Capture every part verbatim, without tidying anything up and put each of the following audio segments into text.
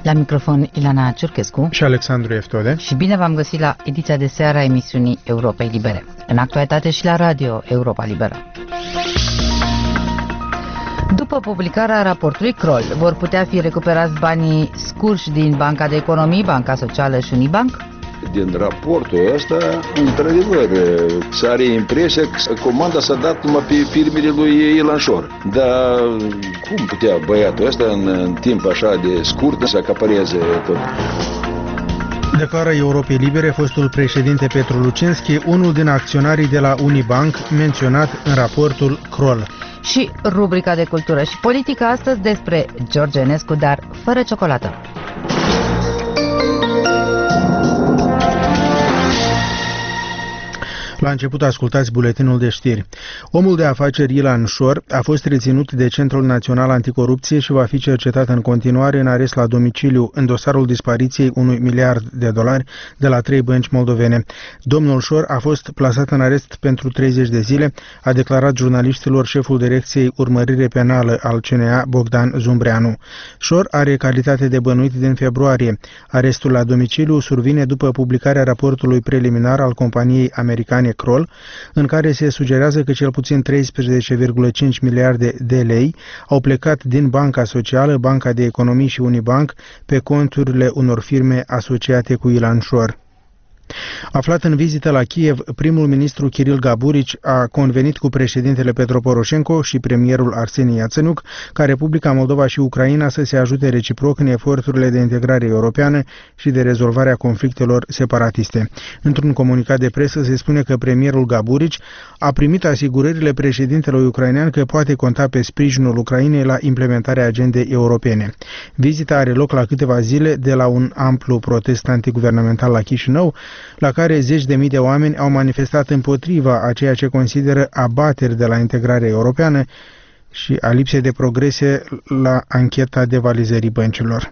La microfon Ilana Ciurchescu și Alexandru Eftode. Și bine v-am găsit la ediția de seară a emisiunii Europei Libere. În actualitate și la radio Europa Liberă. După publicarea raportului Kroll, vor putea fi recuperați banii scurși din Banca de Economii, Banca Socială și Unibank? Din raportul ăsta, într-adevăr, s-a are impresia că comanda s-a dat numai pe firmele lui Ilan Șor. Dar cum putea băiatul ăsta în, în timp așa de scurt să acapareze tot? Declară Europei Libere fostul președinte Petru Lucinski, unul din acționarii de la Unibank menționat în raportul Kroll. Și rubrica de cultură și politică astăzi despre George Enescu, dar fără ciocolată. La început ascultați buletinul de știri. Omul de afaceri Ilan Șor a fost reținut de Centrul Național Anticorupție și va fi cercetat în continuare în arest la domiciliu în dosarul dispariției unui miliard de dolari de la trei bănci moldovene. Domnul Șor a fost plasat în arest pentru treizeci de zile, a declarat jurnaliștilor șeful Direcției Urmărire Penală al C N A, Bogdan Zumbreanu. Șor are calitate de bănuit din februarie. Arestul la domiciliu survine după publicarea raportului preliminar al companiei americane Kroll, în care se sugerează că cel puțin treisprezece virgulă cinci miliarde de lei au plecat din Banca Socială, Banca de Economii și Unibank pe conturile unor firme asociate cu Ilan Șor. Aflat în vizită la Kiev, primul ministru Kiril Gaburici a convenit cu președintele Petro Poroșenko și premierul Arseni Iatsenuc ca Republica Moldova și Ucraina să se ajute reciproc în eforturile de integrare europeană și de rezolvare a conflictelor separatiste. Într-un comunicat de presă se spune că premierul Gaburici a primit asigurările președintelui ucrainean că poate conta pe sprijinul Ucrainei la implementarea agendei europene. Vizita are loc la câteva zile de la un amplu protest antiguvernamental la Chișinău, la care zeci de mii de oameni au manifestat împotriva a ceea ce consideră abateri de la integrarea europeană și a lipsei de progrese la ancheta devalizării băncilor.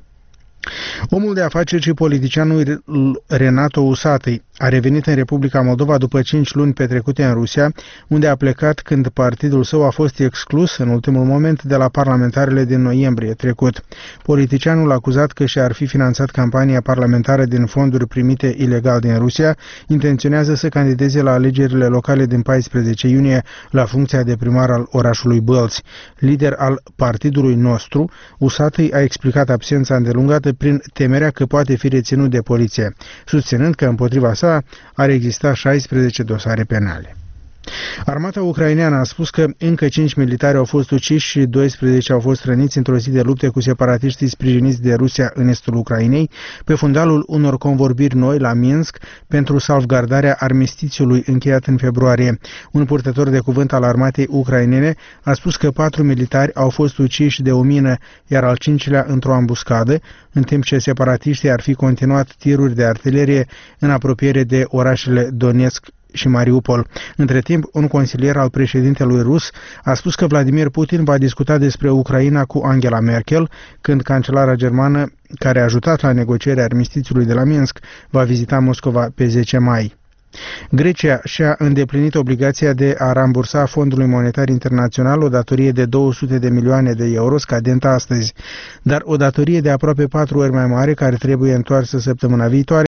Omul de afaceri și politicianul Renato Usatăi a revenit în Republica Moldova după cinci luni petrecute în Rusia, unde a plecat când partidul său a fost exclus în ultimul moment de la parlamentarele din noiembrie trecut. Politicianul acuzat că și-ar fi finanțat campania parlamentară din fonduri primite ilegal din Rusia, intenționează să candideze la alegerile locale din paisprezece iunie la funcția de primar al orașului Bălți. Lider al partidului nostru, Usatăi a explicat absența îndelungată prin temerea că poate fi reținut de poliție, susținând că împotriva sa ar exista șaisprezece dosare penale. Armata ucraineană a spus că încă cinci militari au fost uciși și doisprezece au fost răniți într-o zi de lupte cu separatiștii sprijiniți de Rusia în estul Ucrainei, pe fundalul unor convorbiri noi la Minsk pentru salvgardarea armistițiului încheiat în februarie. Un purtător de cuvânt al armatei ucrainene a spus că patru militari au fost uciși de o mină, iar al cincilea într-o ambuscadă, în timp ce separatiștii ar fi continuat tiruri de artilerie în apropiere de orașele Donetsk și Mariupol. Între timp, un consilier al președintelui rus a spus că Vladimir Putin va discuta despre Ucraina cu Angela Merkel, când cancelara germană, care a ajutat la negocierea armistițiului de la Minsk, va vizita Moscova pe zece mai. Grecia și-a îndeplinit obligația de a rambursa Fondului Monetar Internațional o datorie de două sute de milioane de euro scadentă astăzi, dar o datorie de aproape patru ori mai mare care trebuie întoarsă săptămâna viitoare